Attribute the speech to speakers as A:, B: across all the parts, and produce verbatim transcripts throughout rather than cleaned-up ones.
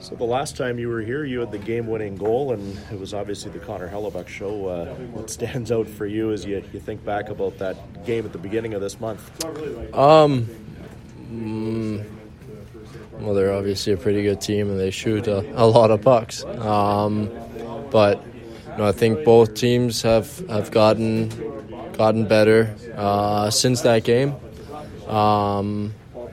A: So the last time you were here, you had the game-winning goal, and it was obviously the Connor Hellebuck show. Uh, what stands out for you as you, you think back about that game at the beginning of this month?
B: Um, mm, well, they're obviously a pretty good team, and they shoot a, a lot of pucks. Um, but you know, I think both teams have, have gotten gotten better uh, since that game. Um,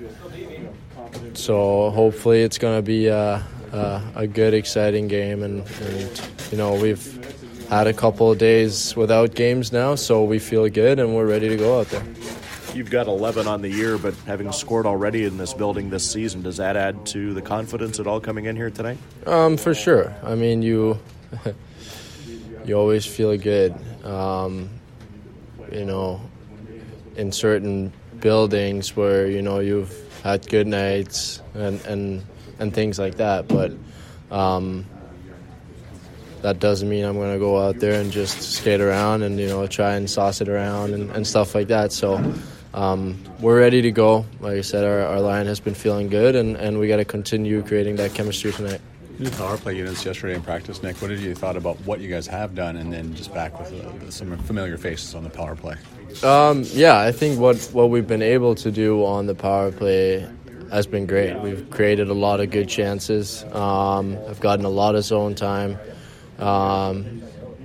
B: so hopefully it's going to be a, a, a good, exciting game. And, and, you know, we've had a couple of days without games now, so we feel good and we're ready to go out there.
A: You've got eleven on the year, but having scored already in this building this season, does that add to the confidence at all coming in here tonight?
B: Um, for sure. I mean, you you always feel good. Um, you know, in certain buildings where, you know, you've had good nights and, and, and things like that. But um, that doesn't mean I'm going to go out there and just skate around and, you know, try and sauce it around and, and stuff like that. So um, we're ready to go. Like I said, our, our line has been feeling good, and, and we got to continue creating that chemistry tonight.
C: New power play units yesterday in practice, Nick. What did you thought about what you guys have done, and then just back with uh, some familiar faces on the power play?
B: Um, yeah, I think what, what we've been able to do on the power play has been great. We've created a lot of good chances. Um, I've gotten a lot of zone time, um,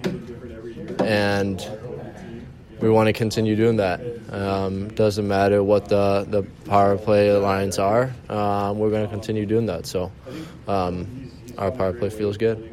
B: and we want to continue doing that. Um, doesn't matter what the, the power play lines are. Um, we're going to continue doing that. So um, our power play feels good.